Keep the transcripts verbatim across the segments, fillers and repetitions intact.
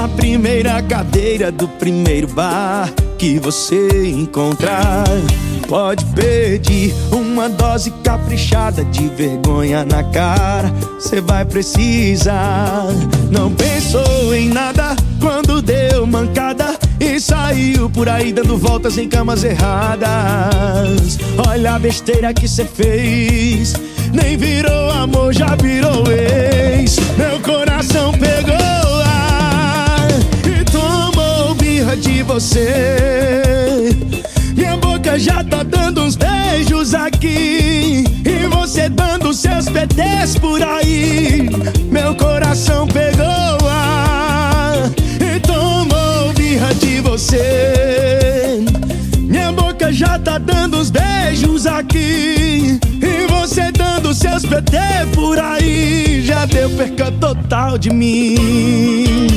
na primeira cadeira do primeiro bar que você encontrar. Pode pedir uma dose caprichada de vergonha na cara, cê vai precisar. Não pensou em nada quando deu mancada e saiu por aí dando voltas em camas erradas. Olha a besteira que cê fez, nem virou amor, já virou ex. Meu coração pegou ar e tomou birra de você. Minha boca já tá dando uns beijos aqui e você dando seus P Ts por aí. Meu coração pegou ar e tomou birra de você. Minha boca já tá dando uns beijos aqui e você dando seus P T por aí. Já deu perca total de mim.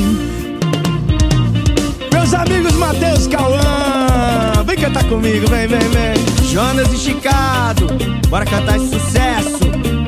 Meus amigos Matheus, Cauã, vem cantar comigo, vem, vem, vem. Jonas e Chicago, bora cantar esse sucesso.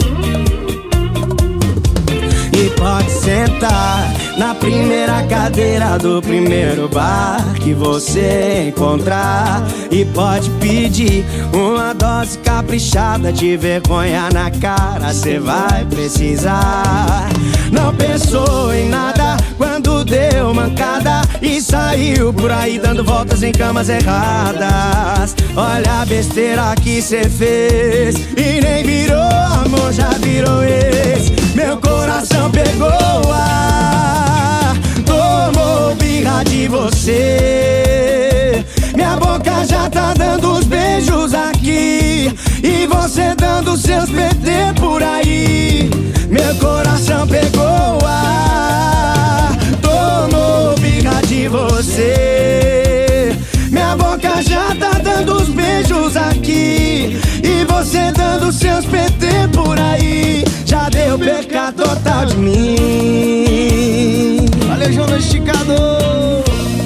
E pode sentar na primeira cadeira do primeiro bar que você encontrar. E pode pedir uma dose caprichada de vergonha na cara, cê vai precisar. Não pensou em nada quando deu mancada e saiu por aí dando voltas em camas erradas. Olha a besteira que cê fez e nem virou amor, já virou ex. Meu coração pegou ar, tomou birra de você. Minha boca já tá dando os beijos aqui e você dando seus P T por aí. Meu coração pegou ar, tomou birra de você. Minha boca já tá dando os beijos aqui e você dando seus P T por aí. Já deu perca total de mim. Valeu, Jonas Chicago.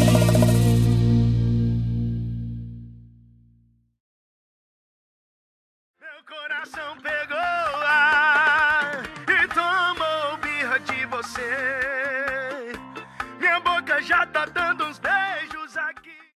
Meu coração pegou ar e tomou birra de você. Minha boca já tá dando